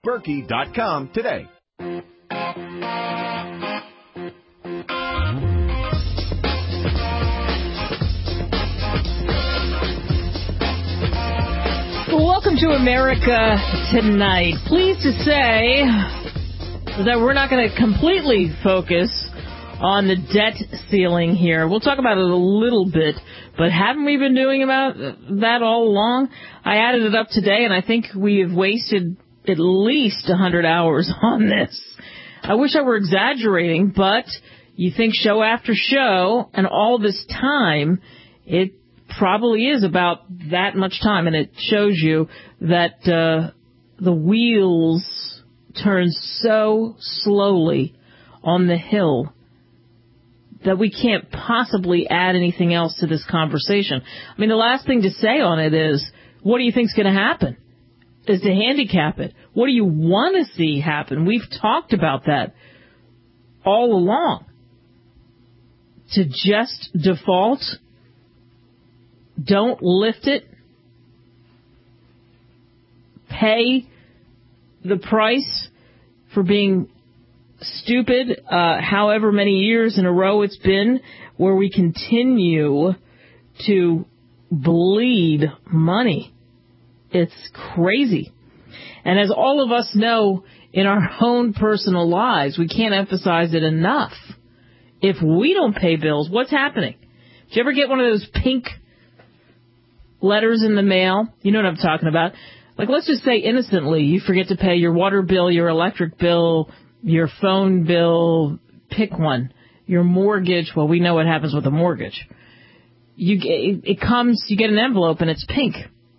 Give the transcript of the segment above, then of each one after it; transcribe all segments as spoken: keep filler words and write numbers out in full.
Berkey dot com today. Welcome to America Tonight. Pleased to say that we're not going to completely focus on the debt ceiling here. We'll talk about it a little bit, but haven't we been doing about that all along? I added it up today, and I think we have wasted at least one hundred hours on this. I wish I were exaggerating, but you think show after show, and all this time, it probably is about that much time, and it shows you that uh, the wheels turn so slowly on the hill that we can't possibly add anything else to this conversation. I mean, the last thing to say on it is, what do you think's going to happen? Is to handicap it. What do you want to see happen? We've talked about that all along. To just default, don't lift it, pay the price for being stupid, uh, however many years in a row it's been, where we continue to bleed money. It's crazy. And as all of us know in our own personal lives, we can't emphasize it enough. If we don't pay bills, what's happening? Did you ever get one of those pink letters in the mail? You know what I'm talking about. Like, let's just say innocently, you forget to pay your water bill, your electric bill, your phone bill, pick one. Your mortgage, well, we know what happens with a mortgage. You it, it comes, you get an envelope and it's pink.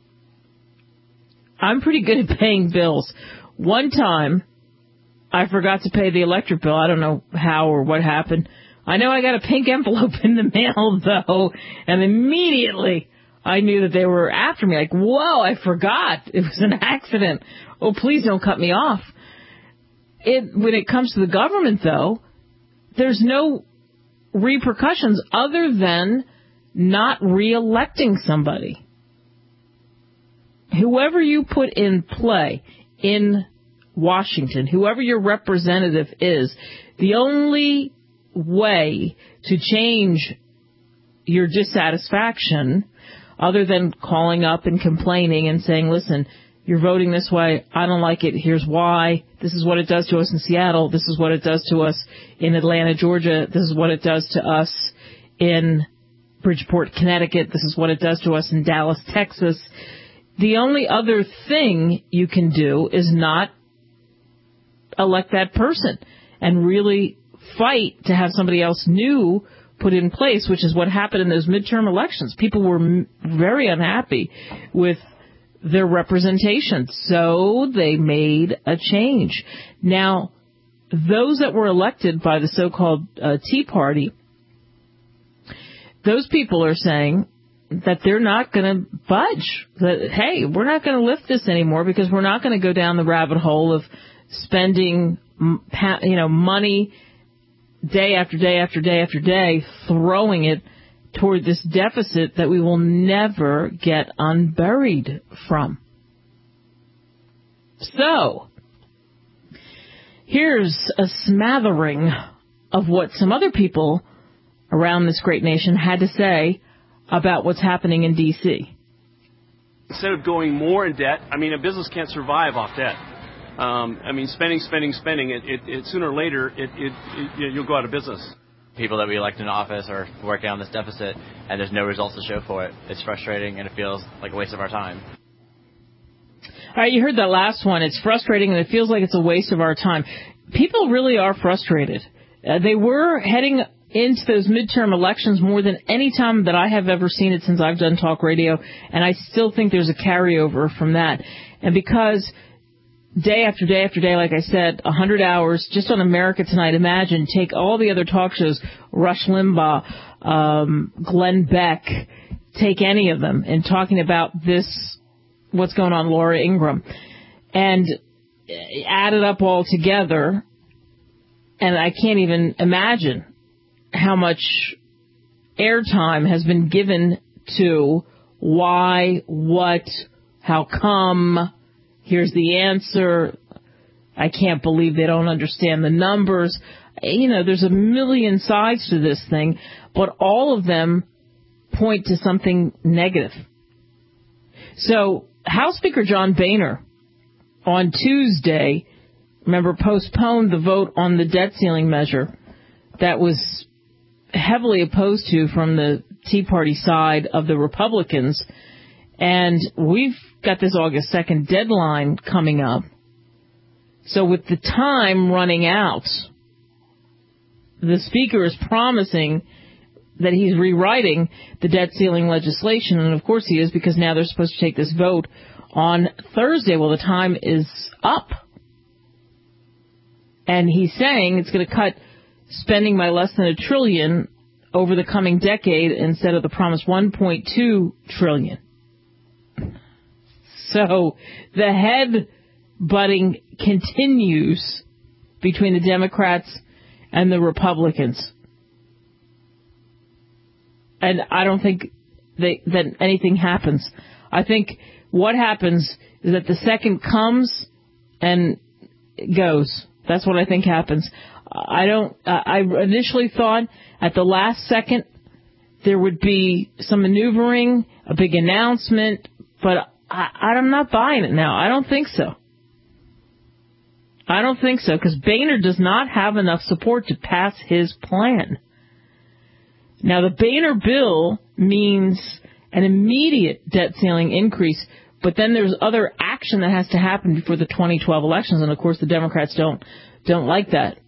I'm pretty good at paying bills. One time, I forgot to pay the electric bill. I don't know how or what happened. I know I got a pink envelope in the mail, though, and immediately I knew that they were after me. Like, whoa, I forgot. It was an accident. Oh, please don't cut me off. It, when it comes to the government, though, there's no repercussions other than not re-electing somebody. Whoever you put in play in Washington, whoever your representative is, the only way to change your dissatisfaction, other than calling up and complaining and saying, listen, you're voting this way, I don't like it, here's why, this is what it does to us in Seattle, this is what it does to us in Atlanta, Georgia, this is what it does to us in Bridgeport, Connecticut, this is what it does to us in Dallas, Texas. The only other thing you can do is not elect that person and really fight to have somebody else new put in place, which is what happened in those midterm elections. People were m- very unhappy with their representation, so they made a change. Now, those that were elected by the so-called uh, Tea Party, those people are saying that they're not going to budge. That, hey, we're not going to lift this anymore because we're not going to go down the rabbit hole of spending, you know, money day after day after day after day, throwing it toward this deficit that we will never get unburied from. So, here's a smattering of what some other people around this great nation had to say about what's happening in D C Instead of going more in debt, I mean, a business can't survive off debt. Um, I mean, spending, spending, spending, it, it, it sooner or later, it, it, it, you'll go out of business. People that we elect in office are working on this deficit, and there's no results to show for it. It's frustrating, and it feels like a waste of our time. All right, you heard that last one. It's frustrating, and it feels like it's a waste of our time. People really are frustrated. Uh, they were heading into those midterm elections more than any time that I have ever seen it since I've done talk radio, and I still think there's a carryover from that. And because day after day after day, like I said, one hundred hours just on America Tonight, imagine, take all the other talk shows, Rush Limbaugh, um, Glenn Beck, take any of them, and talking about this, what's going on, Laura Ingraham, and add it up all together, and I can't even imagine how much airtime has been given to why, what, how come, here's the answer. I can't believe they don't understand the numbers. You know, there's a million sides to this thing, but all of them point to something negative. So House Speaker John Boehner on Tuesday, remember, postponed the vote on the debt ceiling measure that was heavily opposed to from the Tea Party side of the Republicans. And we've got this August second deadline coming up. So with the time running out, the Speaker is promising that he's rewriting the debt ceiling legislation. And, of course, he is, because now they're supposed to take this vote on Thursday. Well, the time is up. And he's saying it's going to cut spending by less than a trillion over the coming decade instead of the promised one point two trillion. So the head-butting continues between the Democrats and the Republicans. And I don't think they, that anything happens. I think what happens is that the second comes and goes. That's what I think happens. I don't. Uh, I initially thought at the last second there would be some maneuvering, a big announcement, but I, I'm not buying it now. I don't think so. I don't think so, because Boehner does not have enough support to pass his plan. Now, the Boehner bill means an immediate debt ceiling increase, but then there's other action that has to happen before the twenty twelve elections, and of course the Democrats don't don't like that.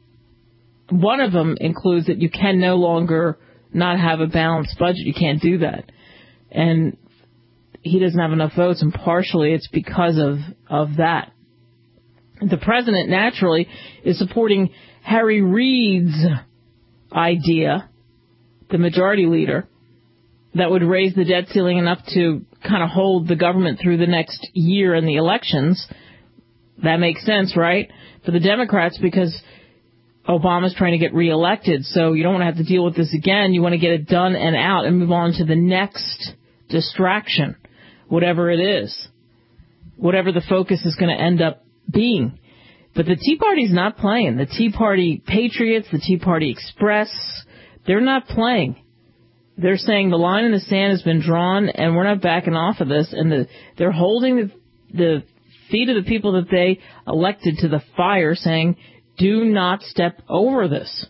One of them includes that you can no longer not have a balanced budget. You can't do that. And he doesn't have enough votes, and partially it's because of, of that. The president, naturally, is supporting Harry Reid's idea, the majority leader, that would raise the debt ceiling enough to kind of hold the government through the next year in the elections. That makes sense, right? For the Democrats, because Obama's trying to get reelected, so you don't want to have to deal with this again. You want to get it done and out and move on to the next distraction, whatever it is, whatever the focus is going to end up being. But the Tea Party's not playing. The Tea Party Patriots, the Tea Party Express, they're not playing. They're saying the line in the sand has been drawn, and we're not backing off of this. And the, they're holding the, the feet of the people that they elected to the fire, saying, do not step over this.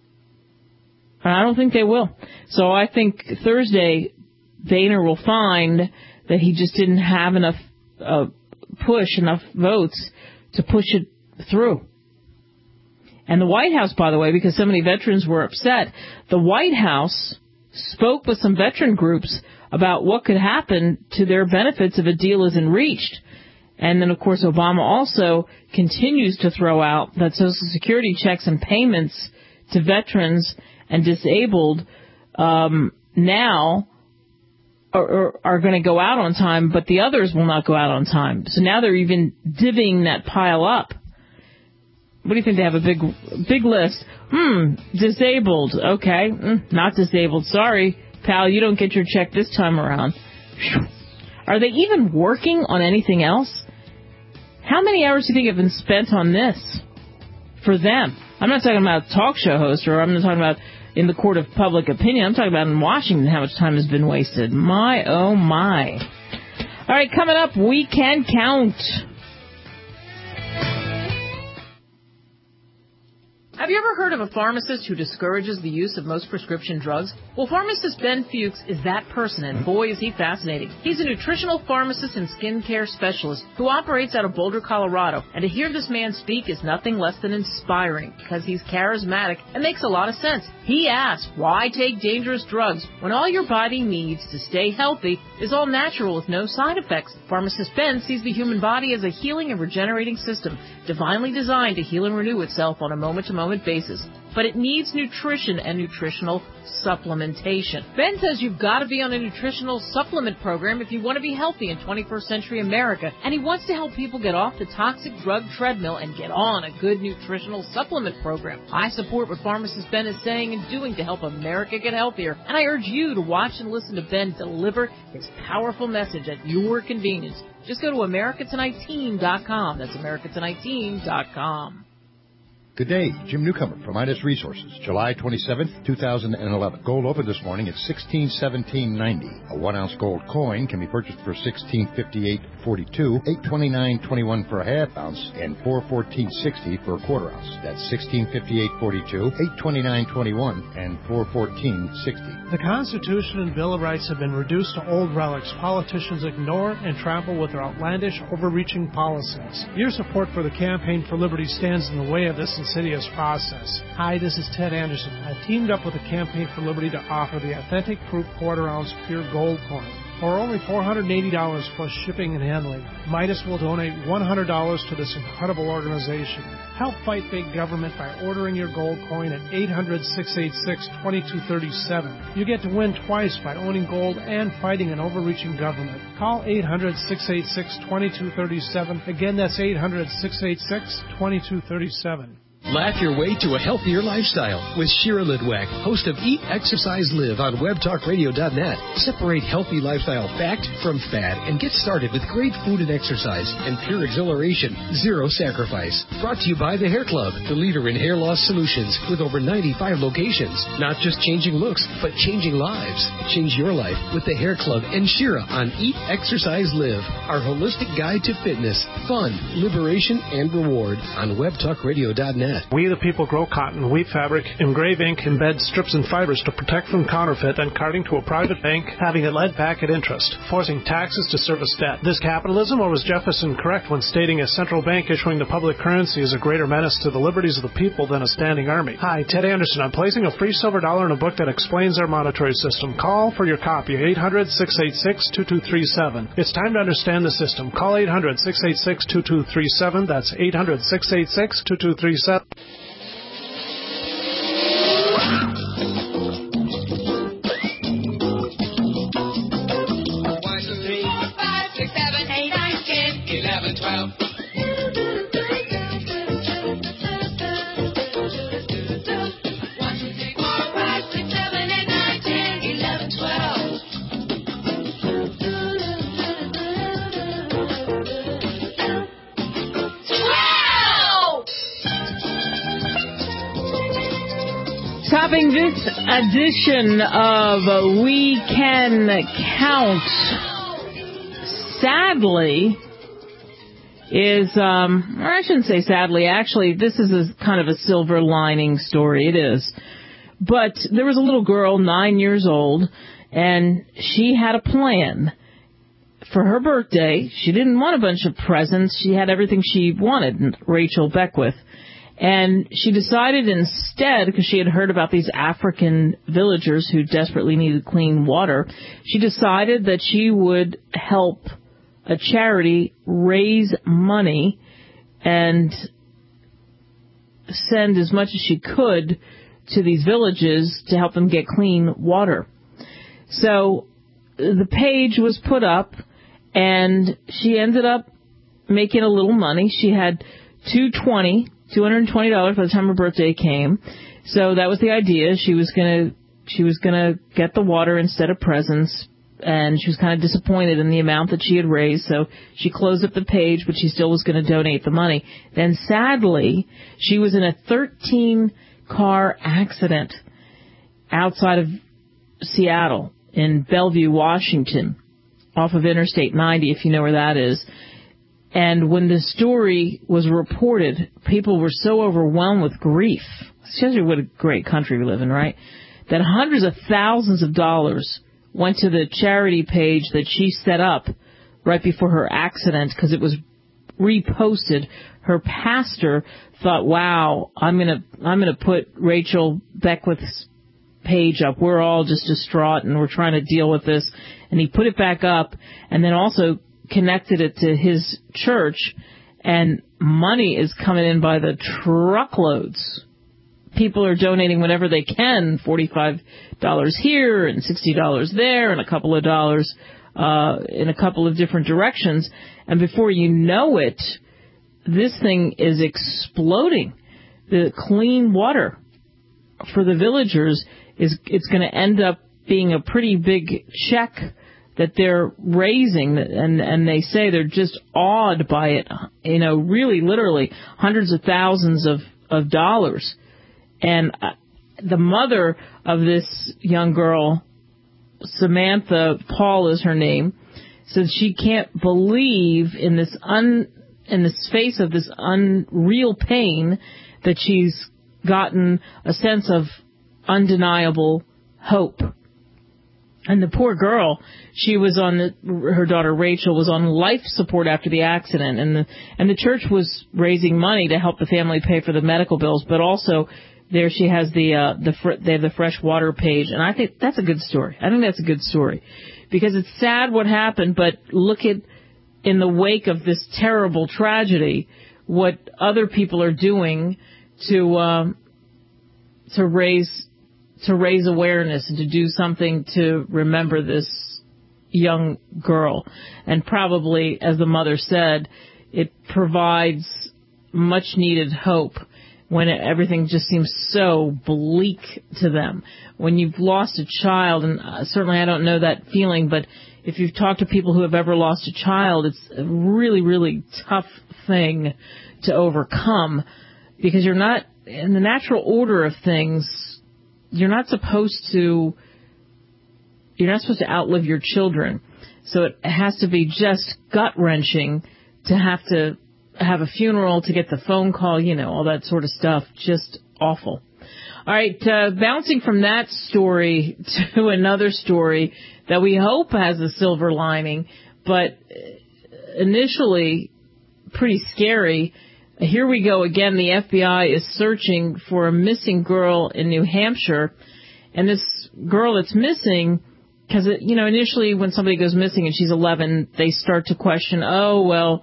And I don't think they will. So I think Thursday, Boehner will find that he just didn't have enough uh, push, enough votes to push it through. And the White House, by the way, because so many veterans were upset, the White House spoke with some veteran groups about what could happen to their benefits if a deal isn't reached. And then, of course, Obama also continues to throw out that Social Security checks and payments to veterans and disabled um, now are, are, are going to go out on time, but the others will not go out on time. So now they're even divvying that pile up. What do you think? They have a big big list. Hmm, disabled. Okay, mm, not disabled. Sorry, pal, you don't get your check this time around. Are they even working on anything else? How many hours do you think have been spent on this for them? I'm not talking about a talk show host, or I'm not talking about in the court of public opinion. I'm talking about in Washington how much time has been wasted. My, oh, my. All right, coming up, we can count. Have you ever heard of a pharmacist who discourages the use of most prescription drugs? Well, pharmacist Ben Fuchs is that person, and boy, is he fascinating. He's a nutritional pharmacist and skincare specialist who operates out of Boulder, Colorado. And to hear this man speak is nothing less than inspiring, because he's charismatic and makes a lot of sense. He asks, why take dangerous drugs when all your body needs to stay healthy is all natural with no side effects? Pharmacist Ben sees the human body as a healing and regenerating system, divinely designed to heal and renew itself on a moment-to-moment supplement basis, but it needs nutrition and nutritional supplementation. Ben says you've got to be on a nutritional supplement program if you want to be healthy in twenty-first century America, and he wants to help people get off the toxic drug treadmill and get on a good nutritional supplement program. I support what pharmacist Ben is saying and doing to help America get healthier, and I urge you to watch and listen to Ben deliver his powerful message at your convenience. Just go to America Tonight Team dot com. That's America Tonight Team dot com. Good day, Jim Newcomer from Midas Resources, July twenty-seventh, two thousand eleven. Gold opened this morning at sixteen seventeen ninety. A one-ounce gold coin can be purchased for sixteen fifty-eight forty-two, eight twenty-nine twenty-one for a half ounce, and four fourteen sixty for a quarter ounce. That's sixteen fifty-eight forty-two, eight twenty-nine twenty-one, and four fourteen sixty. The Constitution and Bill of Rights have been reduced to old relics politicians ignore and trample with their outlandish, overreaching policies. Your support for the Campaign for Liberty stands in the way of this insidious process. Hi, this is Ted Anderson. I teamed up with the Campaign for Liberty to offer the authentic proof quarter-ounce pure gold coin. For only four hundred eighty dollars plus shipping and handling, Midas will donate one hundred dollars to this incredible organization. Help fight big government by ordering your gold coin at eight hundred, six eight six, two two three seven. You get to win twice by owning gold and fighting an overreaching government. Call eight hundred, six eight six, two two three seven. Again, that's eight hundred, six eight six, two two three seven. Laugh your way to a healthier lifestyle with Shira Lidwack, host of Eat, Exercise, Live on web talk radio dot net. Separate healthy lifestyle fact from fad and get started with great food and exercise and pure exhilaration, zero sacrifice. Brought to you by The Hair Club, the leader in hair loss solutions with over ninety-five locations. Not just changing looks, but changing lives. Change your life with The Hair Club and Shira on Eat, Exercise, Live, our holistic guide to fitness, fun, liberation, and reward on web talk radio dot net. We the people grow cotton, weave fabric, engrave ink, embed strips and fibers to protect from counterfeit and carting to a private bank, having it led back at interest, forcing taxes to service debt. This capitalism, or was Jefferson correct when stating a central bank issuing the public currency is a greater menace to the liberties of the people than a standing army? Hi, Ted Anderson. I'm placing a free silver dollar in a book that explains our monetary system. Call for your copy, eight hundred, six eight six, two two three seven. It's time to understand the system. Call eight hundred, six eight six, two two three seven. That's eight hundred, six eight six, two two three seven. Topping this edition of We Can Count, sadly, is, um, or I shouldn't say sadly, actually, this is a kind of a silver lining story, it is. But there was a little girl, nine years old, and she had a plan. For her birthday, she didn't want a bunch of presents, she had everything she wanted, Rachel Beckwith. And she decided instead, because she had heard about these African villagers who desperately needed clean water, she decided that she would help a charity raise money and send as much as she could to these villages to help them get clean water. So the page was put up, and she ended up making a little money. She had two hundred twenty dollars two hundred twenty dollars by the time her birthday came. So that was the idea. She was going to she was going to get the water instead of presents, and she was kind of disappointed in the amount that she had raised. So she closed up the page, but she still was going to donate the money. Then sadly, she was in a thirteen-car accident outside of Seattle in Bellevue, Washington, off of Interstate ninety, if you know where that is. And when the story was reported, people were so overwhelmed with grief, especially what a great country we live in, right, that hundreds of thousands of dollars went to the charity page that she set up right before her accident because it was reposted. Her pastor thought, wow, I'm going to I'm going to put Rachel Beckwith's page up. We're all just distraught and we're trying to deal with this. And he put it back up and then also connected it to his church, and money is coming in by the truckloads people are donating whatever they can, forty-five dollars here and sixty dollars there and a couple of dollars uh, in a couple of different directions. And before you know it, this thing is exploding. The clean water for the villagers is it's going to end up being a pretty big check that they're raising, and and they say they're just awed by it, you know, really literally hundreds of thousands of, of dollars. And uh, the mother of this young girl, Samantha Paul is her name, says she can't believe in this un in the face of this unreal pain that she's gotten a sense of undeniable hope. And the poor girl, she was on the, her daughter Rachel was on life support after the accident, and the and the church was raising money to help the family pay for the medical bills, but also there she has the uh, the fr- they have the fresh water page, and I think that's a good story. I think that's a good story because it's sad what happened, but look at in the wake of this terrible tragedy, what other people are doing to um, to raise. to raise awareness and to do something to remember this young girl. And probably, as the mother said, it provides much needed hope when everything just seems so bleak to them. When you've lost a child, and certainly I don't know that feeling, but if you've talked to people who have ever lost a child, it's a really, really tough thing to overcome because you're not, in the natural order of things, You're not supposed to, you're not supposed to outlive your children. So it has to be just gut-wrenching to have to have a funeral, to get the phone call, you know, all that sort of stuff. Just awful. All right, uh, bouncing from that story to another story that we hope has a silver lining, but initially pretty scary. Here we go again. The F B I is searching for a missing girl in New Hampshire. And this girl that's missing, because, you know, initially when somebody goes missing and she's eleven, they start to question, oh, well,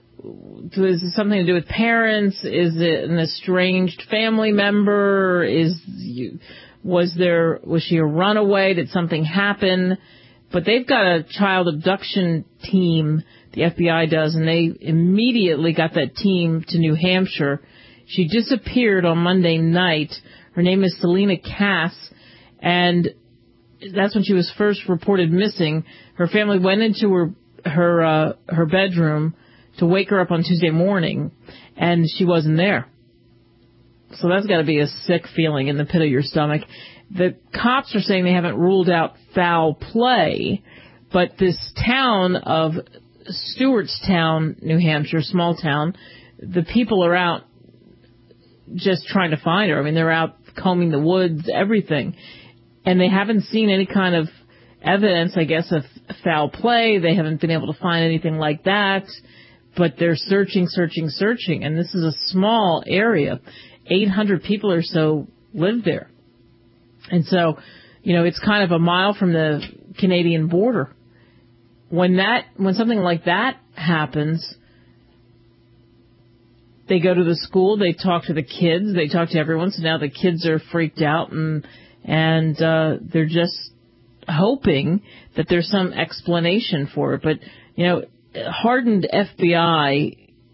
is it something to do with parents? Is it an estranged family member? Is you, was there, was she a runaway? Did something happen? But they've got a child abduction team, the F B I does, and they immediately got that team to New Hampshire. She disappeared on Monday night. Her name is Selena Cass, and that's when she was first reported missing. Her family went into her her uh, her bedroom to wake her up on Tuesday morning, and she wasn't there. So that's got to be a sick feeling in the pit of your stomach. The cops are saying they haven't ruled out foul play, but this town of Stewartstown, New Hampshire, small town, the people are out just trying to find her. I mean, they're out combing the woods, everything. And they haven't seen any kind of evidence, I guess, of foul play. They haven't been able to find anything like that. But they're searching, searching, searching. And this is a small area. eight hundred people or so live there. And so, you know, it's kind of a mile from the Canadian border. When that, when something like that happens, they go to the school, they talk to the kids, they talk to everyone. So now the kids are freaked out and, and, uh, they're just hoping that there's some explanation for it. But, you know, hardened F B I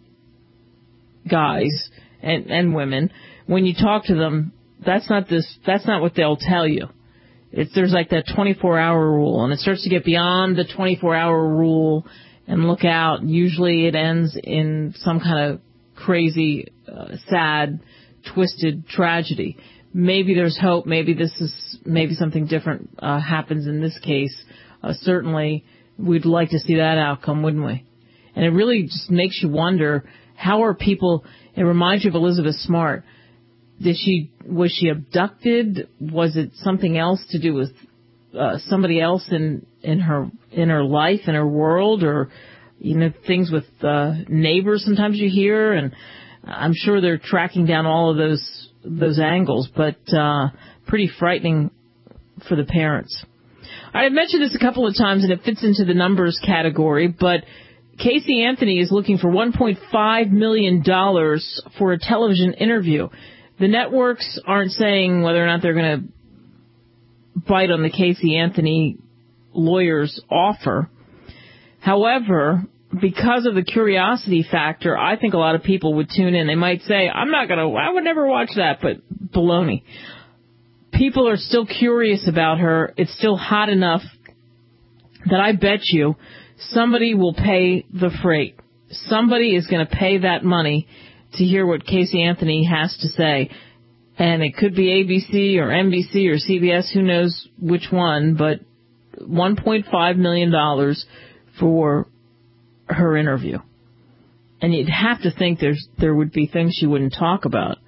guys and, and women, when you talk to them, that's not this, that's not what they'll tell you. It's, there's like that twenty-four hour rule, and it starts to get beyond the twenty-four hour rule and look out. Usually it ends in some kind of crazy, uh, sad, twisted tragedy. Maybe there's hope. Maybe this is, maybe something different uh, happens in this case. Uh, certainly we'd like to see that outcome, wouldn't we? And it really just makes you wonder, how are people, it reminds you of Elizabeth Smart. Did she, was she abducted? Was it something else to do with uh, somebody else in, in her, in her life, in her world, or, you know, things with uh, neighbors sometimes you hear, and I'm sure they're tracking down all of those, those angles, but uh, pretty frightening for the parents. I mentioned this a couple of times, and it fits into the numbers category, but Casey Anthony is looking for one point five million dollars for a television interview. The networks aren't saying whether or not they're going to bite on the Casey Anthony lawyer's offer. However, because of the curiosity factor, I think a lot of people would tune in. They might say, I'm not going to, I would never watch that, but baloney. People are still curious about her. It's still hot enough that I bet you somebody will pay the freight. Somebody is going to pay that money to hear what Casey Anthony has to say. And it could be A B C or N B C or C B S, who knows which one, but one point five million dollars for her interview. And you'd have to think there's there would be things she wouldn't talk about.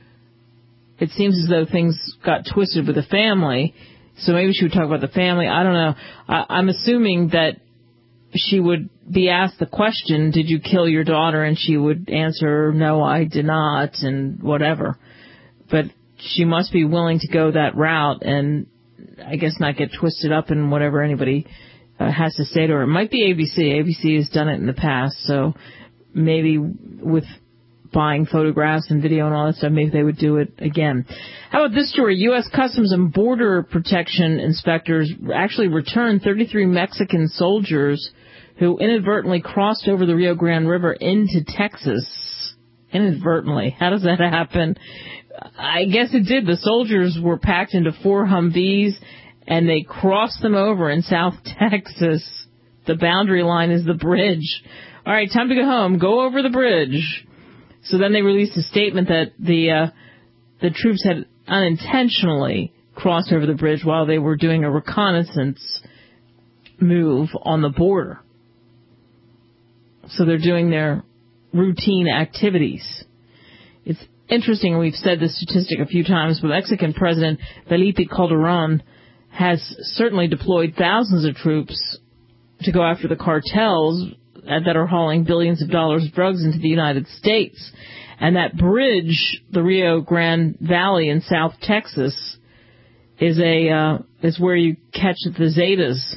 It seems as though things got twisted with the family, so maybe she would talk about the family. I don't know. I, I'm assuming that she would be asked the question, did you kill your daughter? And she would answer, no, I did not, and whatever. But she must be willing to go that route and I guess not get twisted up in whatever anybody uh, has to say to her. It might be A B C. A B C has done it in the past, so maybe with buying photographs and video and all that stuff, maybe they would do it again. How about this story? U S. Customs and Border Protection inspectors actually returned thirty-three Mexican soldiers who inadvertently crossed over the Rio Grande River into Texas. Inadvertently. How does that happen? I guess it did. The soldiers were packed into four Humvees, and they crossed them over in South Texas. The boundary line is the bridge. All right, time to go home. Go over the bridge. So then they released a statement that the uh, the troops had unintentionally crossed over the bridge while they were doing a reconnaissance move on the border. So they're doing their routine activities. It's interesting, we've said this statistic a few times, but Mexican President Felipe Calderon has certainly deployed thousands of troops to go after the cartels that are hauling billions of dollars of drugs into the United States. And that bridge, the Rio Grande Valley in South Texas, is a uh, is where you catch the Zetas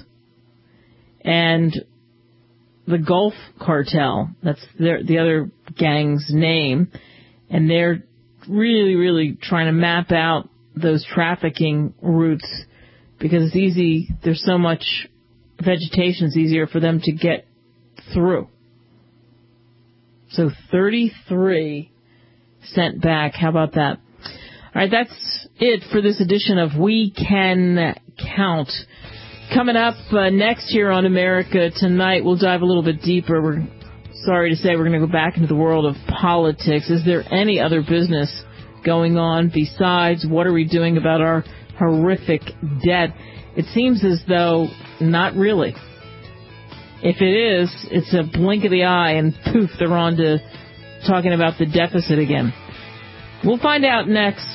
and the Gulf Cartel. That's their, the other gang's name. And they're really, really trying to map out those trafficking routes because it's easy. There's so much vegetation, it's easier for them to get through. So thirty-three sent back. How about that? All right, that's it for this edition of We Can Count. Coming up uh, next here on America Tonight, we'll dive a little bit deeper. We're sorry to say we're going to go back into the world of politics. Is there any other business going on besides what are we doing about our horrific debt? It seems as though not really. If it is, it's a blink of the eye and poof, they're on to talking about the deficit again. We'll find out next.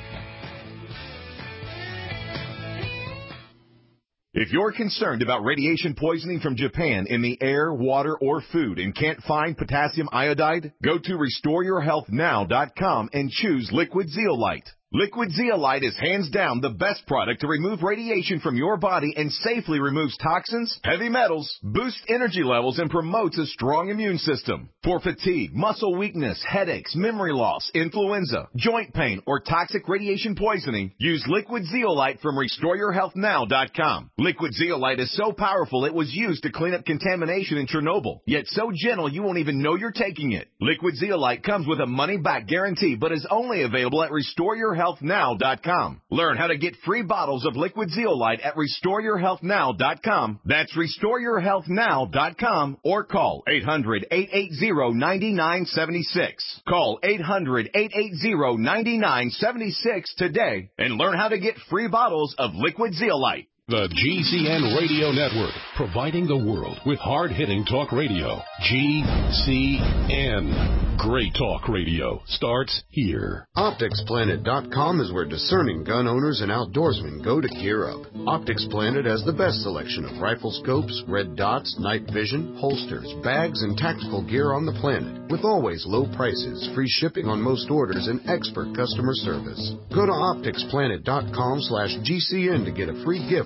If you're concerned about radiation poisoning from Japan in the air, water, or food and can't find potassium iodide, go to restore your health now dot com and choose Liquid Zeolite. Liquid Zeolite is hands down the best product to remove radiation from your body and safely removes toxins, heavy metals, boosts energy levels, and promotes a strong immune system. For fatigue, muscle weakness, headaches, memory loss, influenza, joint pain, or toxic radiation poisoning, use Liquid Zeolite from restore your health now dot com. Liquid Zeolite is so powerful it was used to clean up contamination in Chernobyl, yet so gentle you won't even know you're taking it. Liquid Zeolite comes with a money-back guarantee but is only available at restore your health now dot com. Learn how to get free bottles of Liquid Zeolite at restore your health now dot com. That's restore your health now dot com or call eight hundred, eight eight zero, nine nine seven six. Call eight hundred, eight eight zero, nine nine seven six today and learn how to get free bottles of Liquid Zeolite. The G C N Radio Network, providing the world with hard-hitting talk radio. G C N. Great talk radio starts here. Optics Planet dot com is where discerning gun owners and outdoorsmen go to gear up. Optics Planet has the best selection of rifle scopes, red dots, night vision, holsters, bags, and tactical gear on the planet. With always low prices, free shipping on most orders, and expert customer service. Go to Optics Planet dot com slash G C N to get a free gift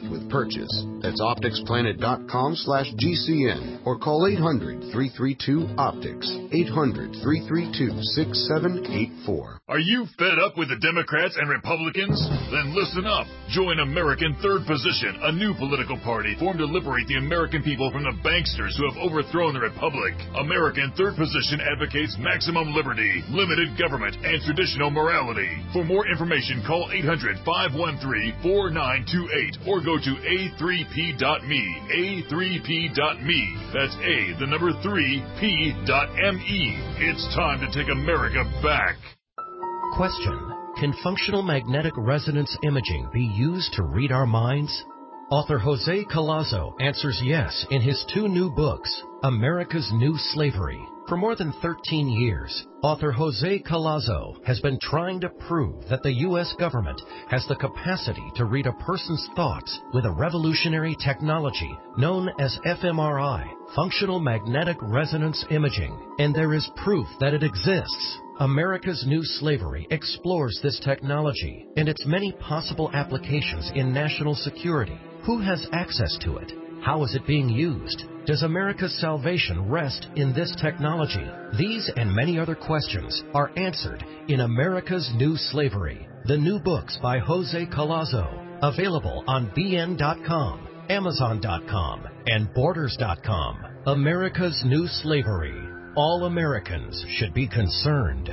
with purchase. That's opticsplanet.com slash GCN or call eight hundred, three three two, optics, eight hundred, three three two, six seven eight four. Are you fed up with the Democrats and Republicans? Then listen up. Join American Third Position, a new political party formed to liberate the American people from the banksters who have overthrown the Republic. American Third Position advocates maximum liberty, limited government, and traditional morality. For more information, call eight hundred, five one three, four nine two eight or go to A three P dot me. A three P dot me. That's A, the number three, P dot M E. It's time to take America back. Question: can functional magnetic resonance imaging be used to read our minds? Author Jose Collazo answers yes in his two new books, America's New Slavery. For more than thirteen years, author Jose Collazo has been trying to prove that the U S government has the capacity to read a person's thoughts with a revolutionary technology known as F M R I, functional magnetic resonance imaging, and there is proof that it exists. America's New Slavery explores this technology and its many possible applications in national security. Who has access to it? How is it being used? Does America's salvation rest in this technology? These and many other questions are answered in America's New Slavery, the new books by Jose Collazo, available on B N dot com, Amazon dot com, and Borders dot com. America's New Slavery. All Americans should be concerned.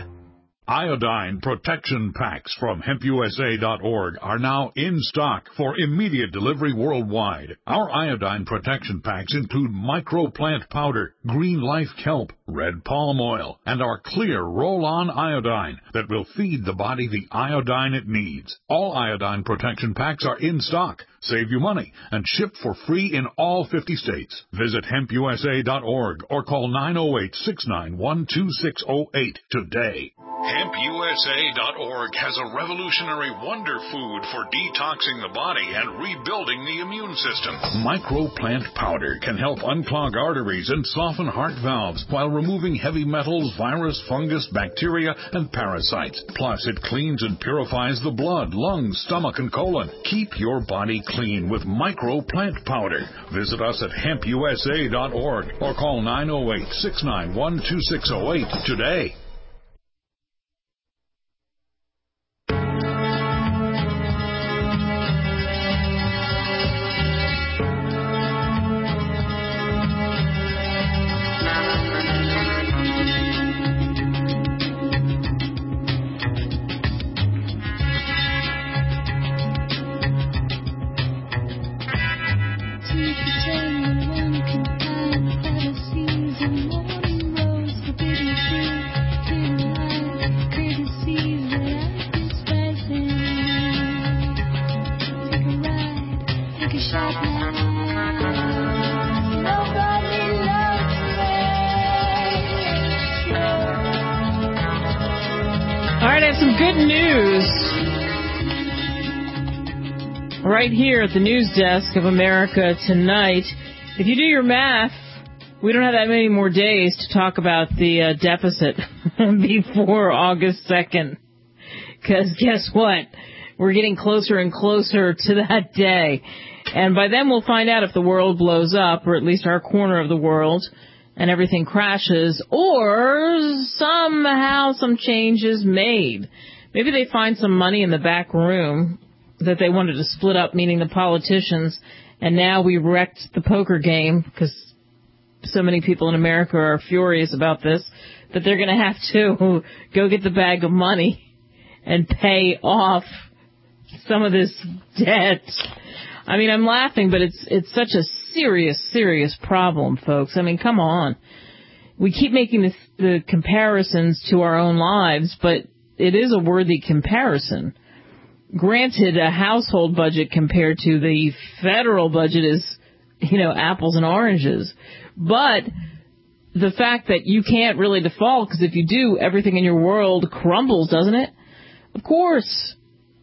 Iodine protection packs from hemp U S A dot org are now in stock for immediate delivery worldwide. Our iodine protection packs include microplant powder, green life kelp, red palm oil, and our clear roll-on iodine that will feed the body the iodine it needs. All iodine protection packs are in stock. Save you money and ship for free in all fifty states. Visit hemp U S A dot org or call nine oh eight, six nine one, two six oh eight today. hemp U S A dot org has a revolutionary wonder food for detoxing the body and rebuilding the immune system. Microplant powder can help unclog arteries and soften heart valves while removing heavy metals, virus, fungus, bacteria, and parasites. Plus, it cleans and purifies the blood, lungs, stomach, and colon. Keep your body clean with Microplant powder. Visit us at hemp U S A dot org or call nine oh eight, six nine one, two six oh eight today. Right here at the news desk of America Tonight. If you do your math, we don't have that many more days to talk about the uh, deficit before August second. Because guess what? We're getting closer and closer to that day. And by then we'll find out if the world blows up, or at least our corner of the world, and everything crashes, or somehow some change is made. Maybe they find some money in the back room that they wanted to split up, meaning the politicians, and now we wrecked the poker game because so many people in America are furious about this, that they're going to have to go get the bag of money and pay off some of this debt. I mean, I'm laughing, but it's it's such a serious, serious problem, folks. I mean, come on. We keep making this, the comparisons to our own lives, but it is a worthy comparison. Granted, a household budget compared to the federal budget is, you know, apples and oranges. But the fact that you can't really default, because if you do, everything in your world crumbles, doesn't it? Of course.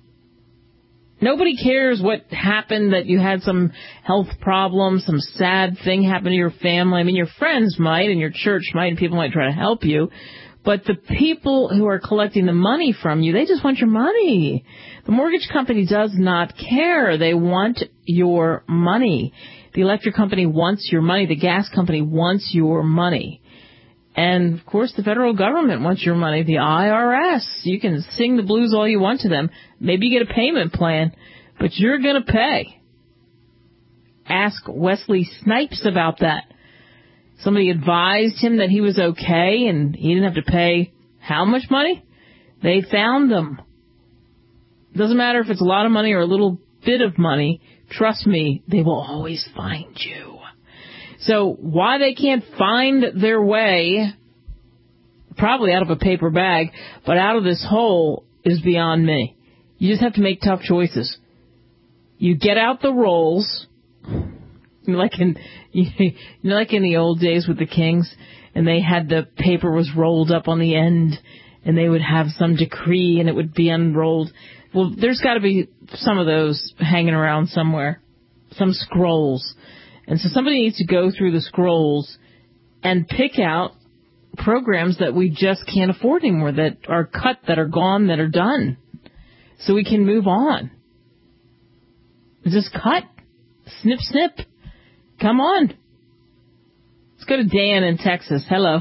Nobody cares what happened, that you had some health problem, some sad thing happen to your family. I mean, your friends might, and your church might, and people might try to help you. But the people who are collecting the money from you, they just want your money. The mortgage company does not care. They want your money. The electric company wants your money. The gas company wants your money. And, of course, the federal government wants your money. The I R S, you can sing the blues all you want to them. Maybe you get a payment plan, but you're going to pay. Ask Wesley Snipes about that. Somebody advised him that he was okay and he didn't have to pay how much money? They found them. Doesn't matter if it's a lot of money or a little bit of money. Trust me, they will always find you. So why they can't find their way, probably out of a paper bag, but out of this hole is beyond me. You just have to make tough choices. You get out the rolls, like in you know, like in the old days with the kings, and they had the paper was rolled up on the end, and they would have some decree, and it would be unrolled. Well, there's got to be some of those hanging around somewhere, some scrolls. And so somebody needs to go through the scrolls and pick out programs that we just can't afford anymore, that are cut, that are gone, that are done, so we can move on. Just cut. Snip, snip. Come on. Let's go to Dan in Texas. Hello.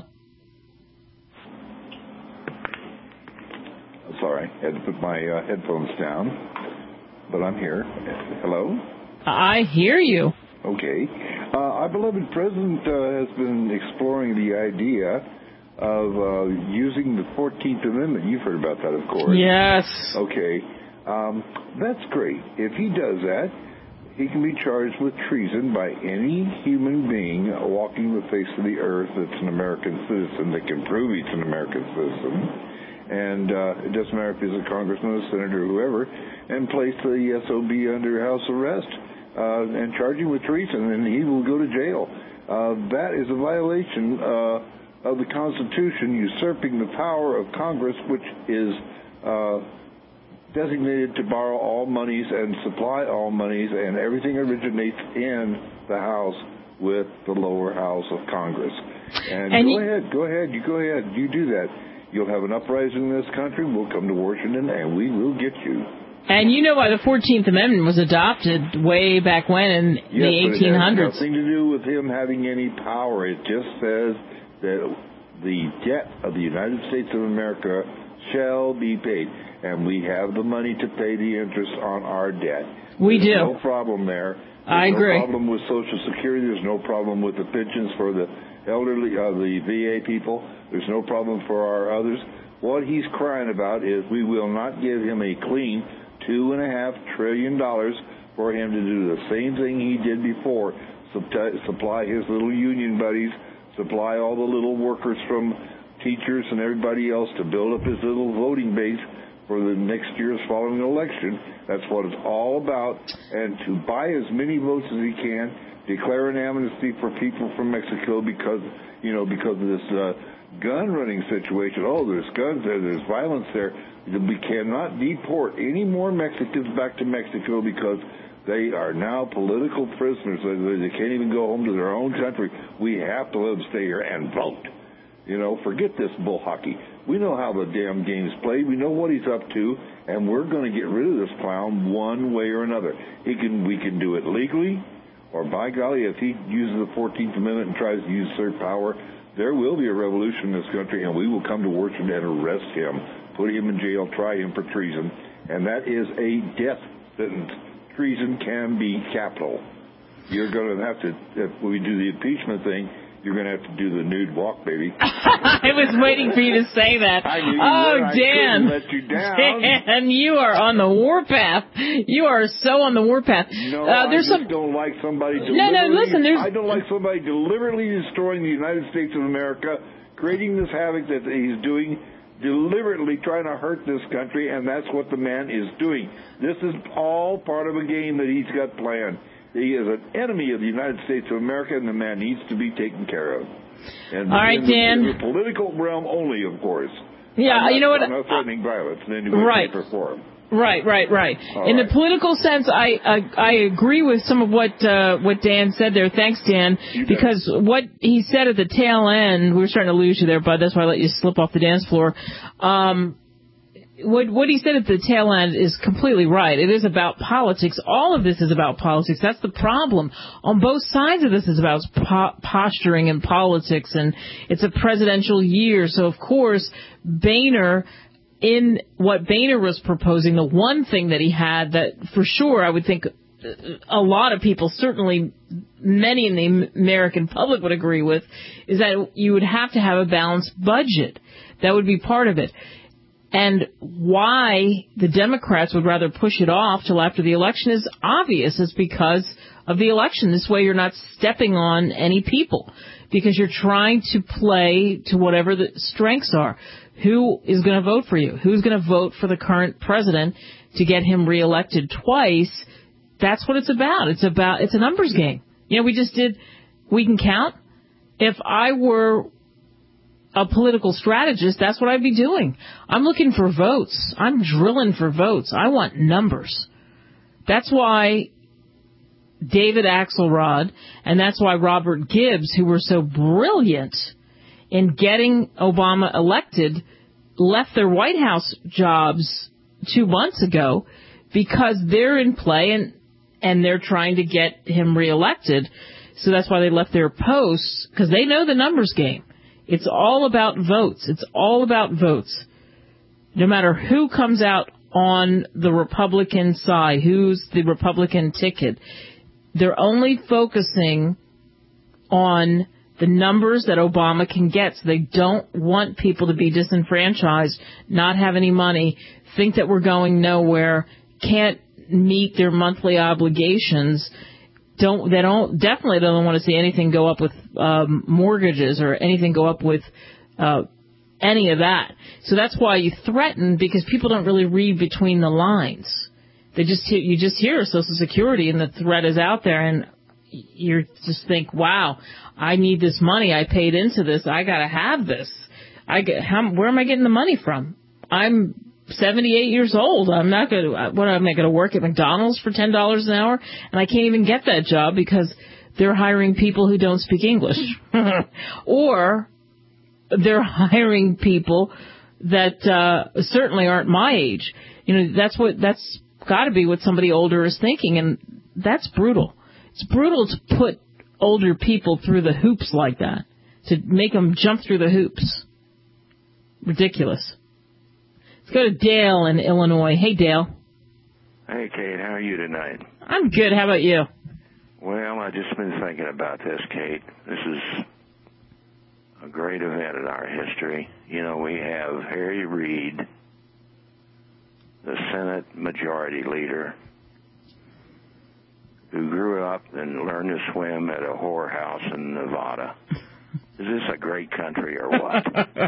Sorry, I had to put my uh, headphones down, but I'm here. Hello? I hear you. Okay. Uh, our beloved president uh, has been exploring the idea of uh, using the fourteenth Amendment. You've heard about that, of course. Yes. Okay. Um, that's great. If he does that, he can be charged with treason by any human being walking the face of the earth that's an American citizen that can prove he's an American citizen. And uh, it doesn't matter if he's a congressman, a senator, or whoever, and place the S O B under house arrest uh, and charge him with treason, and he will go to jail. Uh, that is a violation uh, of the Constitution, usurping the power of Congress, which is uh, designated to borrow all monies and supply all monies, and everything originates in the House with the lower house of Congress. And, and go you- ahead, go ahead, you go ahead, you do that. You'll have an uprising in this country. We'll come to Washington, and we will get you. And you know why the fourteenth Amendment was adopted way back when in yes, the eighteen hundreds. It has nothing to do with him having any power. It just says that the debt of the United States of America shall be paid, and we have the money to pay the interest on our debt. We There's do. no problem there. There's I agree. no problem with Social Security. There's no problem with the pensions for the elderly, uh, the V A people. There's no problem for our others. What he's crying about is we will not give him a clean two and a half trillion dollars for him to do the same thing he did before, supply his little union buddies, supply all the little workers from teachers and everybody else to build up his little voting base for the next year's following election. That's what it's all about. And to buy as many votes as he can, declare an amnesty for people from Mexico because, you know, because of this uh, gun running situation. Oh, there's guns there, there's violence there. We cannot deport any more Mexicans back to Mexico because they are now political prisoners. They can't even go home to their own country. We have to let them stay here and vote. You know, forget this bull hockey. We know how the damn game's played. We know what he's up to, and we're going to get rid of this clown one way or another. He can, we can do it legally, or by golly, if he uses the fourteenth Amendment and tries to usurp power, there will be a revolution in this country, and we will come to Washington and arrest him, put him in jail, try him for treason, and that is a death sentence. Treason can be capital. You're going to have to, if we do the impeachment thing, you're going to have to do the nude walk, baby. I was waiting for you to say that. I knew you oh, were. I Dan. couldn't let you down. Dan, you are on the warpath. You are so on the warpath. No, uh, there's I just some... don't like somebody deliberately... No, no, listen, there's... I don't like somebody deliberately destroying the United States of America, creating this havoc that he's doing, deliberately trying to hurt this country, and that's what the man is doing. This is all part of a game that he's got planned. He is an enemy of the United States of America, and the man needs to be taken care of. And all right, in Dan. The, in the political realm only, of course. Yeah, not, you know what? I'm not threatening uh, violence in any way, right. shape, or form. Right, right, right. All In right. the political sense, I, I I agree with some of what uh, what Dan said there. Thanks, Dan. Because what he said at the tail end, we were starting to lose you there, bud. That's why I let you slip off the dance floor. Um, what what he said at the tail end is completely right. It is about politics. All of this is about politics. That's the problem. On both sides of this is about po- posturing and politics, and it's a presidential year. So, of course, Boehner... In what Boehner was proposing, the one thing that he had that for sure I would think a lot of people, certainly many in the American public would agree with, is that you would have to have a balanced budget. That would be part of it. And why the Democrats would rather push it off till after the election is obvious. It's because of the election. This way you're not stepping on any people because you're trying to play to whatever the strengths are. Who is going to vote for you? Who's going to vote for the current president to get him reelected twice? That's what it's about. It's about, it's a numbers game. You know, we just did, we can count. If I were a political strategist, that's what I'd be doing. I'm looking for votes. I'm drilling for votes. I want numbers. That's why David Axelrod and that's why Robert Gibbs, who were so brilliant in getting Obama elected, left their White House jobs two months ago because they're in play and, and they're trying to get him reelected. So that's why they left their posts, because they know the numbers game. It's all about votes. It's all about votes. No matter who comes out on the Republican side, who's the Republican ticket, they're only focusing on the numbers that Obama can get. So they don't want people to be disenfranchised, not have any money, think that we're going nowhere, can't meet their monthly obligations. Don't they don't definitely don't want to see anything go up with um, mortgages or anything go up with uh, any of that. So that's why you threaten, because people don't really read between the lines. They just hear, you just hear Social Security and the threat is out there, and you just think, wow, I need this money. I paid into this. I got to have this. I get, how, where am I getting the money from? I'm seventy-eight years old. I'm not going to, what am I going to work at McDonald's for ten dollars an hour? And I can't even get that job because they're hiring people who don't speak English. Or they're hiring people that uh, certainly aren't my age. You know, that's what, that's got to be what somebody older is thinking, and that's brutal. It's brutal to put older people through the hoops like that, to make them jump through the hoops. Ridiculous. Let's go to Dale in Illinois. Hey, Dale. Hey, Kate. How are you tonight? I'm good. How about you? Well, I've just been thinking about this, Kate. This is a great event in our history. You know, we have Harry Reid, the Senate Majority Leader, who grew up and learned to swim at a whorehouse in Nevada. Is this a great country or what?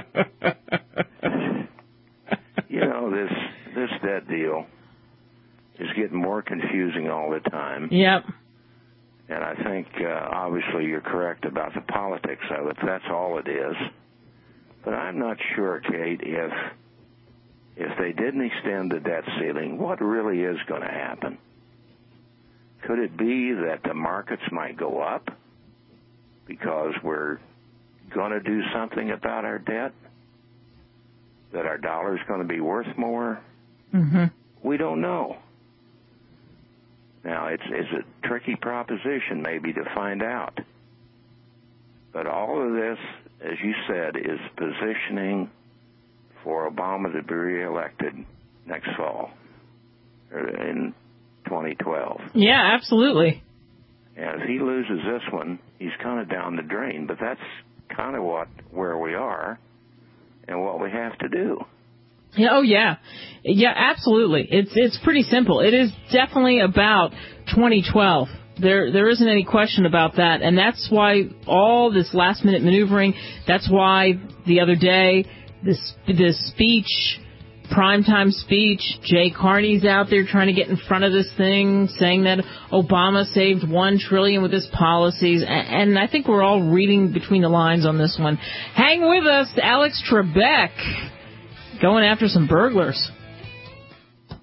You know, this this debt deal is getting more confusing all the time. Yep. And I think, uh, obviously, you're correct about the politics of it. That's all it is. But I'm not sure, Kate, if if they didn't extend the debt ceiling, what really is going to happen? Could it be that the markets might go up because we're going to do something about our debt? That our dollar's going to be worth more? Mm-hmm. We don't know. Now, it's, it's a tricky proposition maybe to find out. But all of this, as you said, is positioning for Obama to be reelected next fall, or in twenty twelve. Yeah, absolutely. And if he loses this one, he's kind of down the drain. But that's kind of what where we are and what we have to do. Yeah, oh, yeah. Yeah, absolutely. It's it's pretty simple. It is definitely about twenty twelve. There There isn't any question about that. And that's why all this last-minute maneuvering, that's why the other day, this this speech, primetime speech, Jay Carney's out there trying to get in front of this thing, saying that Obama saved one trillion dollars with his policies. And I think we're all reading between the lines on this one. Hang with us, Alex Trebek. Going after some burglars.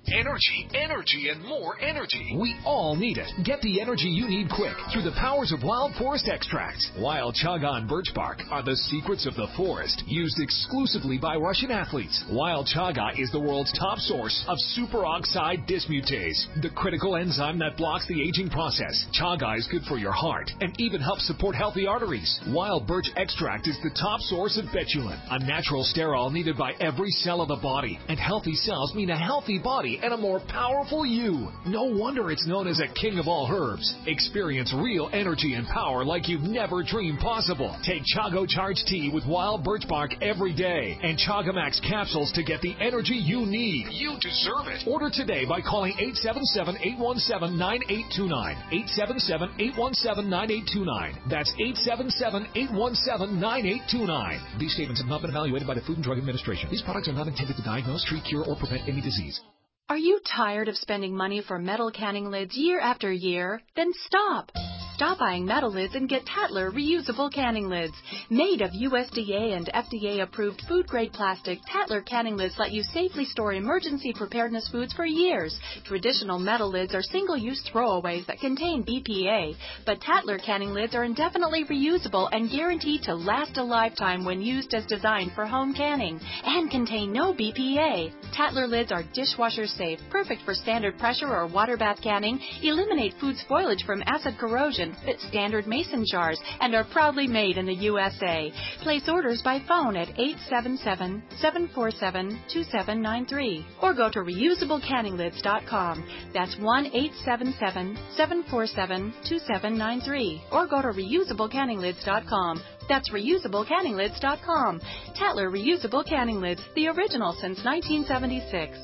Energy, energy, and more energy. We all need it. Get the energy you need quick through the powers of Wild Forest Extracts. Wild Chaga and birch bark are the secrets of the forest, used exclusively by Russian athletes. Wild Chaga is the world's top source of superoxide dismutase, the critical enzyme that blocks the aging process. Chaga is good for your heart and even helps support healthy arteries. Wild birch extract is the top source of betulin, a natural sterol needed by every cell of the body. And healthy cells mean a healthy body and a more powerful you. No wonder it's known as a king of all herbs. Experience real energy and power like you've never dreamed possible. Take Chago Charge Tea with wild birch bark every day and Chaga Max capsules to get the energy you need. You deserve it. Order today by calling eight seven seven, eight one seven, nine eight two nine. eight seven seven, eight one seven, nine eight two nine. That's eight seven seven, eight one seven, nine eight two nine. These statements have not been evaluated by the Food and Drug Administration. These products are not intended to diagnose, treat, cure, or prevent any disease. Are you tired of spending money for metal canning lids year after year? Then stop. Stop buying metal lids and get Tatler reusable canning lids. Made of U S D A and F D A-approved food-grade plastic, Tatler canning lids let you safely store emergency preparedness foods for years. Traditional metal lids are single-use throwaways that contain B P A, but Tatler canning lids are indefinitely reusable and guaranteed to last a lifetime when used as designed for home canning, and contain no B P A. Tatler lids are dishwasher safe, perfect for standard pressure or water bath canning, eliminate food spoilage from acid corrosion, fit standard mason jars, and are proudly made in the U S A. Place orders by phone at eight seven seven, seven four seven, two seven nine three or go to reusable canning lids dot com. That's one eight seven seven, seven four seven, two seven nine three or go to reusable canning lids dot com. That's reusable canning lids dot com. Tatler Reusable Canning Lids, the original since nineteen seventy-six.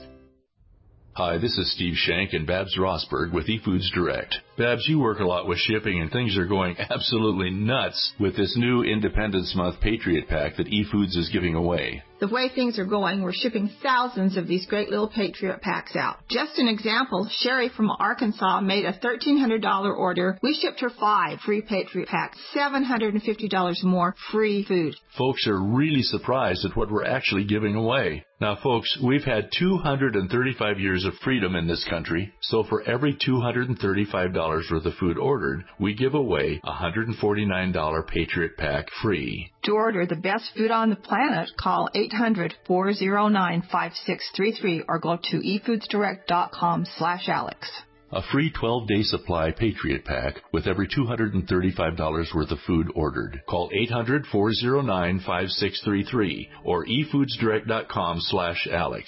Hi, this is Steve Shank and Babs Rosberg with eFoods Direct. Babs, you work a lot with shipping, and things are going absolutely nuts with this new Independence Month Patriot Pack that eFoods is giving away. The way things are going, we're shipping thousands of these great little Patriot Packs out. Just an example, Sherry from Arkansas made a thirteen hundred dollars order. We shipped her five free Patriot Packs, seven hundred fifty dollars more free food. Folks are really surprised at what we're actually giving away. Now, folks, we've had two hundred thirty-five years of freedom in this country, so for every two hundred thirty-five dollars worth of food ordered, we give away a one hundred forty-nine dollars Patriot Pack free. To order the best food on the planet, call eight hundred, four oh nine, five six three three or go to e foods direct dot com slash Alex. A free twelve-day supply Patriot Pack with every two hundred thirty-five dollars worth of food ordered. Call eight hundred, four oh nine, five six three three or e foods direct dot com slash Alex.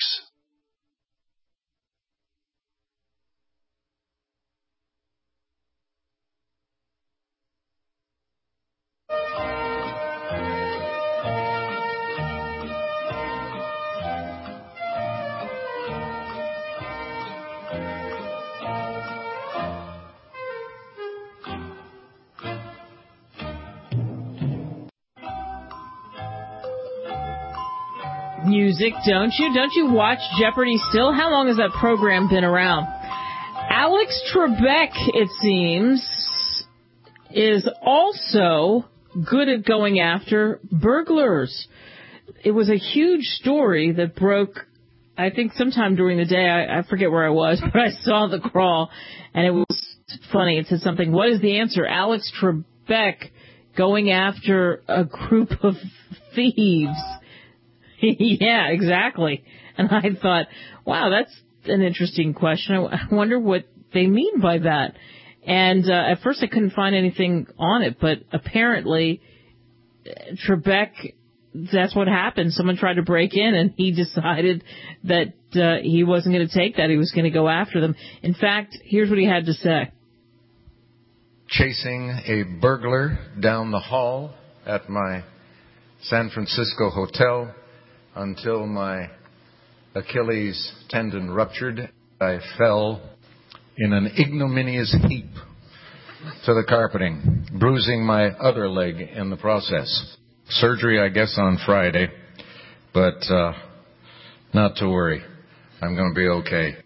Music, don't you? Don't you watch Jeopardy still? How long has that program been around? Alex Trebek, it seems, is also good at going after burglars. It was a huge story that broke, I think, sometime during the day. I, I forget where I was, but I saw the crawl, and it was funny. It said something, what is the answer? Alex Trebek going after a group of thieves. Yeah, exactly. And I thought, wow, that's an interesting question. I wonder what they mean by that. And uh, at first I couldn't find anything on it, but apparently Trebek, that's what happened. Someone tried to break in, and he decided that uh, he wasn't going to take that. He was going to go after them. In fact, here's what he had to say. Chasing a burglar down the hall at my San Francisco hotel until my Achilles tendon ruptured. I fell in an ignominious heap to the carpeting, bruising my other leg in the process. Surgery, I guess, on Friday, but uh, not to worry. I'm going to be okay.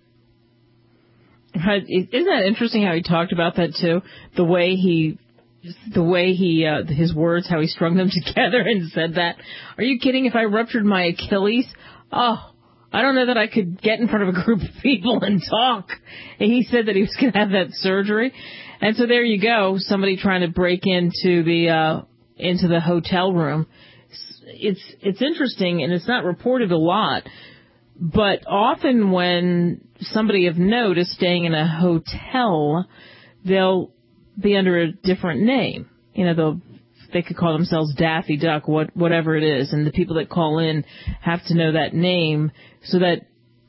Isn't that interesting how he talked about that, too? The way he... The way he, uh, his words, how he strung them together and said that. Are you kidding? If I ruptured my Achilles, oh, I don't know that I could get in front of a group of people and talk. And he said that he was going to have that surgery. And so there you go, somebody trying to break into the uh, into the hotel room. It's it's interesting, and it's not reported a lot, but often when somebody of note is staying in a hotel, they'll be under a different name. You know, they'll they could call themselves Daffy Duck, what whatever it is, and the people that call in have to know that name so that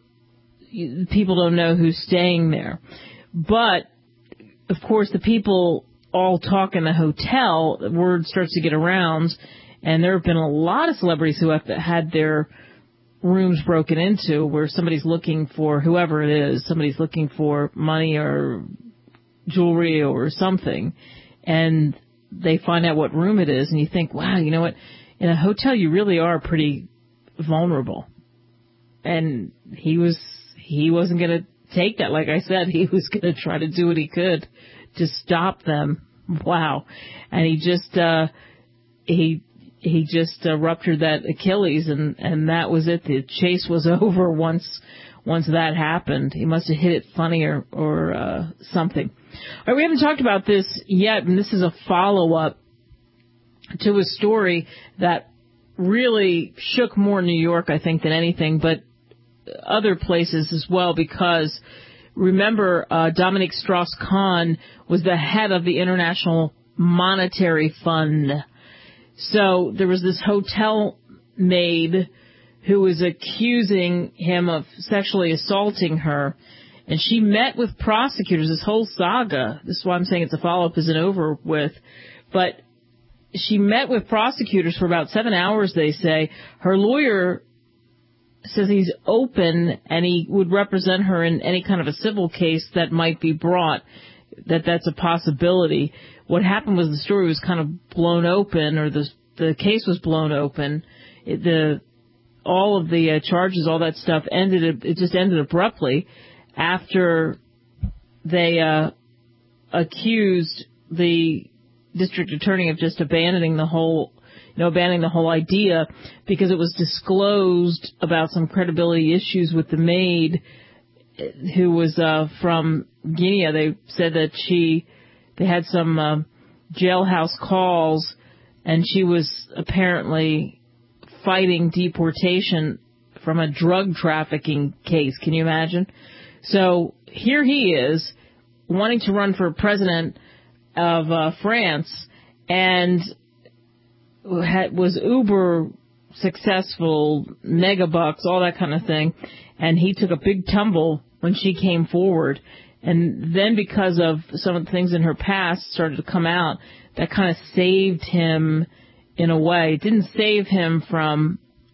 you, people don't know who's staying there. But of course, the people all talk in the hotel. The word starts to get around. And there have been a lot of celebrities who have had their rooms broken into where somebody's looking for whoever it is. Somebody's looking for money or jewelry or something. And they find out what room it is. And you think, wow, you know what? In a hotel, you really are pretty vulnerable. And he was, he wasn't going to take that. Like I said, he was going to try to do what he could to stop them. Wow. And he just, uh, he, He just uh, ruptured that Achilles, and, and that was it. The chase was over once once that happened. He must have hit it funny or, or uh, something. All right, we haven't talked about this yet, and this is a follow-up to a story that really shook more New York, I think, than anything, but other places as well, because remember, uh, Dominique Strauss-Kahn was the head of the International Monetary Fund. So there was this hotel maid who was accusing him of sexually assaulting her, and she met with prosecutors. This whole saga, this is why I'm saying it's a follow-up, isn't over with, but she met with prosecutors for about seven hours, they say. Her lawyer says he's open and he would represent her in any kind of a civil case that might be brought, that that's a possibility. What happened was the story was kind of blown open, or the the case was blown open. It, the all of the uh, charges, all that stuff ended. It just ended abruptly after they uh, accused the district attorney of just abandoning the whole, you know, abandoning the whole idea because it was disclosed about some credibility issues with the maid who was uh, from Guinea. They said that she. They had some uh, jailhouse calls, and she was apparently fighting deportation from a drug trafficking case. Can you imagine? So here he is, wanting to run for president of uh, France, and had, was uber successful, mega bucks, all that kind of thing, and he took a big tumble when she came forward. And then because of some of the things in her past started to come out, that kind of saved him in a way. It didn't save him from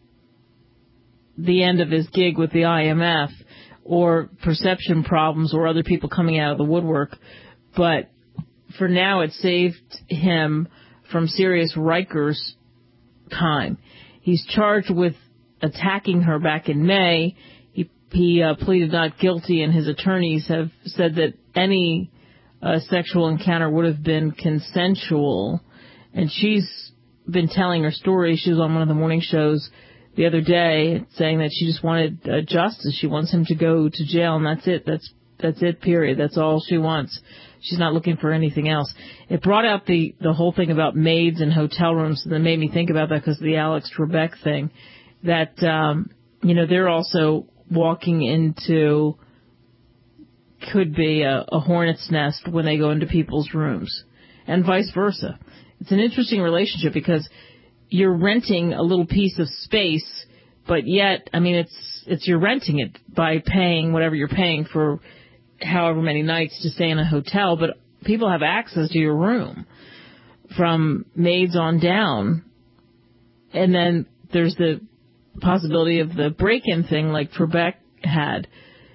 the end of his gig with the I M F or perception problems or other people coming out of the woodwork. But for now, it saved him from serious Rikers time. He's charged with attacking her back in May. He uh, pleaded not guilty, and his attorneys have said that any uh, sexual encounter would have been consensual. And she's been telling her story. She was on one of the morning shows the other day saying that she just wanted uh, justice. She wants him to go to jail, and that's it. That's that's it, period. That's all she wants. She's not looking for anything else. It brought out the, the whole thing about maids and hotel rooms, and that made me think about that because of the Alex Trebek thing, that, um, you know, they're also walking into could be a, a hornet's nest when they go into people's rooms, and vice versa. It's an interesting relationship because you're renting a little piece of space, but yet, I mean, it's it's you're renting it by paying whatever you're paying for however many nights to stay in a hotel, but people have access to your room from maids on down. And then there's the possibility of the break-in thing like Trebek had.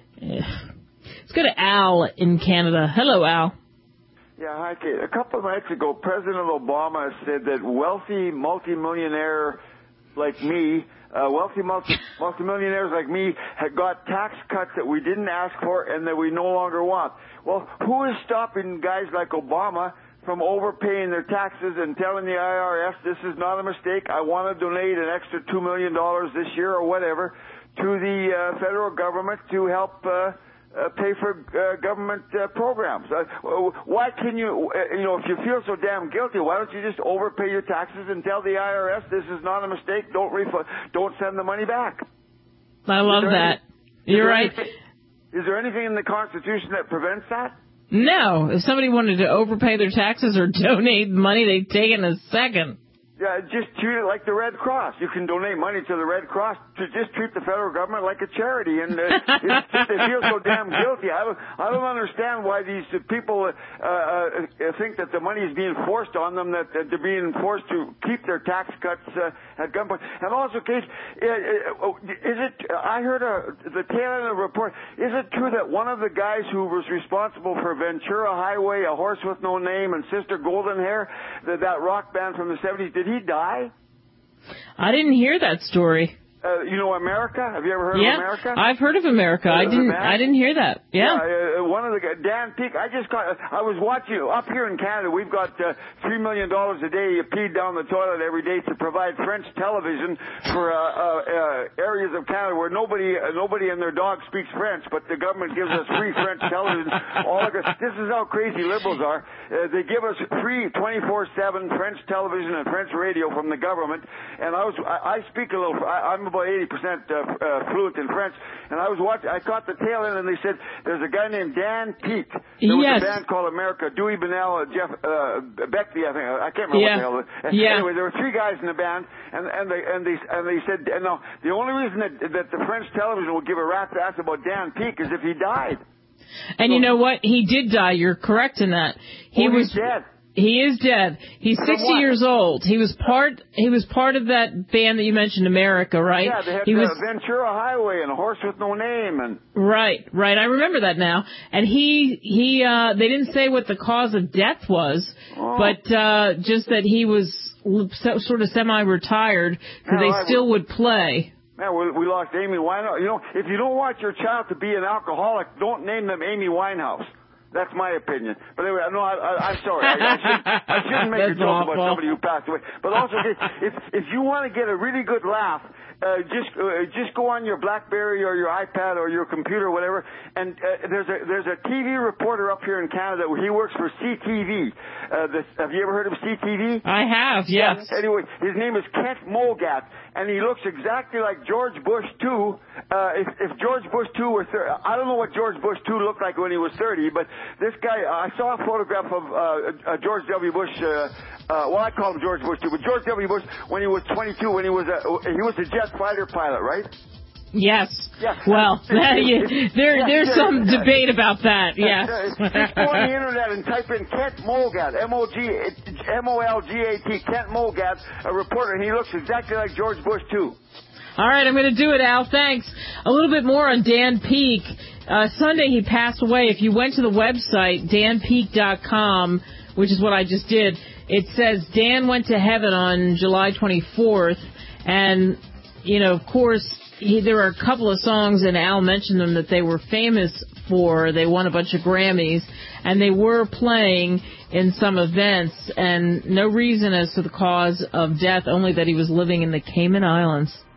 Let's go to Al in Canada. Hello, Al. Yeah, hi, Kate. A couple of nights ago, President Obama said that wealthy multimillionaire like me, uh, wealthy multi- multimillionaires like me had got tax cuts that we didn't ask for and that we no longer want. Well, who is stopping guys like Obama from overpaying their taxes and telling the I R S this is not a mistake, I want to donate an extra two million dollars this year or whatever to the uh, federal government to help uh, uh, pay for uh, government uh, programs. Uh, why can you, uh, you know, if you feel so damn guilty, why don't you just overpay your taxes and tell the I R S this is not a mistake? Don't refund, don't send the money back. I love that. Any, You're right. Anything, is there anything in the Constitution that prevents that? No. If somebody wanted to overpay their taxes or donate money, they'd take it in a second. Yeah, just treat it like the Red Cross. You can donate money to the Red Cross to just treat the federal government like a charity. And uh, it's, they feel so damn guilty. I don't, I don't understand why these people uh, uh, think that the money is being forced on them, that, that they're being forced to keep their tax cuts uh, at gunpoint. And also, Kate, uh, is it? I heard a, the tail end of the report. Is it true that one of the guys who was responsible for Ventura Highway, A Horse with No Name, and Sister Golden Hair, that, that rock band from the seventies, did he die? I didn't hear that story. Uh, you know America? Have you ever heard yeah, of America? I've heard of America. I didn't. I didn't hear that. Yeah. yeah uh, one of the guys, Dan Peek. I just got. I was watching up here in Canada. We've got uh, three million dollars a day peed down the toilet every day to provide French television for uh, uh, uh, areas of Canada where nobody, uh, nobody and their dog speaks French, but the government gives us free French television. All the, this is how crazy liberals are. Uh, they give us free twenty-four seven French television and French radio from the government. And I was. I, I speak a little. I, I'm about eighty percent uh, uh, fluent in French, and I was watching. I caught the tail end, and they said there's a guy named Dan Peek. There was yes. a band called America. Dewey Bunnell, uh, Jeff uh, Beckley, I think. I can't remember yeah. what the hell. Yeah. Anyway, there were three guys in the band, and and they and they and they said, and no, the only reason that that the French television would give a rat's ass about Dan Peek is if he died. And so, you know what? He did die. You're correct in that. He oh, was he's dead. He is dead. He's sixty years old. He was part. He was part of that band that you mentioned, America, right? Yeah, they had he the was, Ventura Highway and A Horse with No Name, and right, right. I remember that now. And he, he, uh, they didn't say what the cause of death was, oh. but uh, just that he was sort of semi-retired because no, they I still would, would play. Man, we, we lost Amy Winehouse. You know, if you don't want your child to be an alcoholic, don't name them Amy Winehouse. That's my opinion. But anyway, no, I, I, I'm sorry. I, I, shouldn't, I shouldn't make a joke awful. about somebody who passed away. But also, if if you want to get a really good laugh, uh, just uh, just go on your BlackBerry or your iPad or your computer or whatever, and uh, there's a there's a T V reporter up here in Canada. He works for C T V. Uh, this, have you ever heard of C T V? I have, yes. Yeah. Anyway, his name is Kent Mulgat, and he looks exactly like George Bush two. Uh, if, if George Bush two were thirty, I don't know what George Bush two looked like when he was thirty, but this guy, I saw a photograph of uh, uh, George W. Bush. Uh, uh, well, I call him George Bush two, but George W. Bush when he was twenty-two, when he was a, he was a jet fighter pilot, right? Yes. Yeah. Well, you, there yeah, there's yeah, some yeah. debate about that. Yes. Just go on the internet and type in Kent Mulgat, M O G M O L G A T, Kent Mulgat, a reporter, and he looks exactly like George Bush too. All right, I'm going to do it, Al. Thanks. A little bit more on Dan Peek. Uh, Sunday he passed away. If you went to the website, dan peek dot com, which is what I just did, it says Dan went to heaven on July twenty-fourth. And, you know, of course, he, there are a couple of songs, and Al mentioned them, that they were famous for. They won a bunch of Grammys, and they were playing in some events, and no reason as to the cause of death, only that he was living in the Cayman Islands.